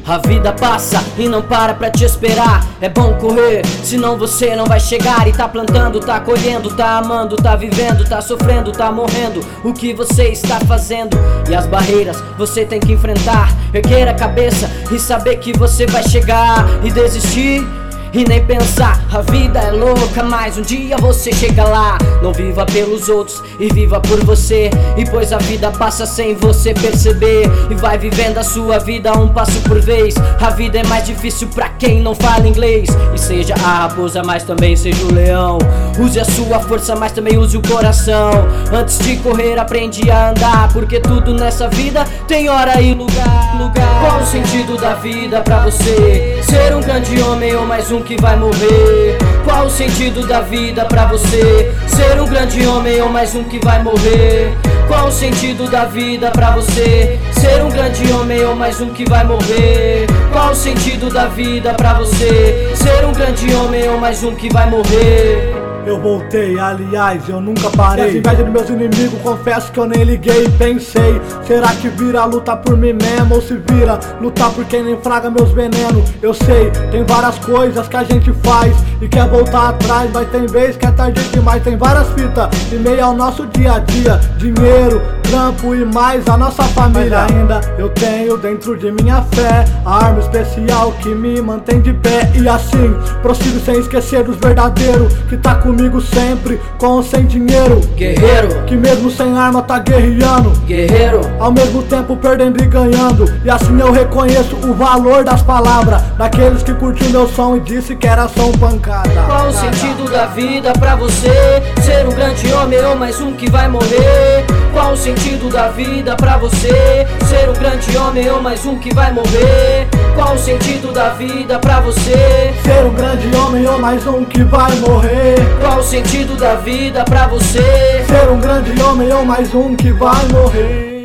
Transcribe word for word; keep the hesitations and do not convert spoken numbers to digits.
A vida passa e não para pra te esperar. É bom correr, senão você não vai chegar. E tá plantando, tá colhendo, tá amando, tá vivendo, tá sofrendo, tá morrendo. O que você está fazendo? E as barreiras você tem que enfrentar. Erguer a cabeça e saber que você vai chegar. E desistir e nem pensar. A vida é louca, mas um dia você chega lá. Não viva pelos outros e viva por você. E pois a vida passa sem você perceber. E vai vivendo a sua vida um passo por vez. A vida é mais difícil pra quem não fala inglês. E seja a raposa, mas também seja o leão. Use a sua força, mas também use o coração. Antes de correr, aprende a andar. Porque tudo nessa vida tem hora e lugar, lugar. Qual o sentido da vida pra você? Ser um grande homem ou mais um que vai morrer? Qual o sentido da vida pra você? Ser um grande homem ou mais um que vai morrer? Qual o sentido da vida pra você? Ser um grande homem ou mais um que vai morrer? Qual o sentido da vida pra você? Ser um grande homem ou mais um que vai morrer? Eu voltei, aliás, eu nunca parei. E as invejas dos meus inimigos, confesso que eu nem liguei. Pensei, será que vira lutar por mim mesmo? Ou se vira lutar por quem nem fraga meus venenos? Eu sei, tem várias coisas que a gente faz e quer voltar atrás, mas tem vez que é tarde demais. Tem várias fitas em meio ao nosso dia a dia. Dinheiro, trampo e mais a nossa família. Mas ainda eu tenho dentro de minha fé a arma especial que me mantém de pé. E assim, prossigo sem esquecer dos verdadeiros que tá comigo sempre, com ou sem dinheiro. Guerreiro, que mesmo sem arma tá guerreando. Guerreiro, ao mesmo tempo perdendo e ganhando. E assim eu reconheço o valor das palavras daqueles que curtiu meu som e disse que era só um pancada. Qual o sentido da vida pra você? Ser um grande homem ou mais um que vai morrer? Qual o sentido da vida pra você? Ser um grande homem ou mais um que vai morrer? Qual o sentido da vida pra você? Ser um grande homem ou mais um que vai morrer? Qual o sentido da vida pra você? Ser um grande homem ou mais um que vai morrer?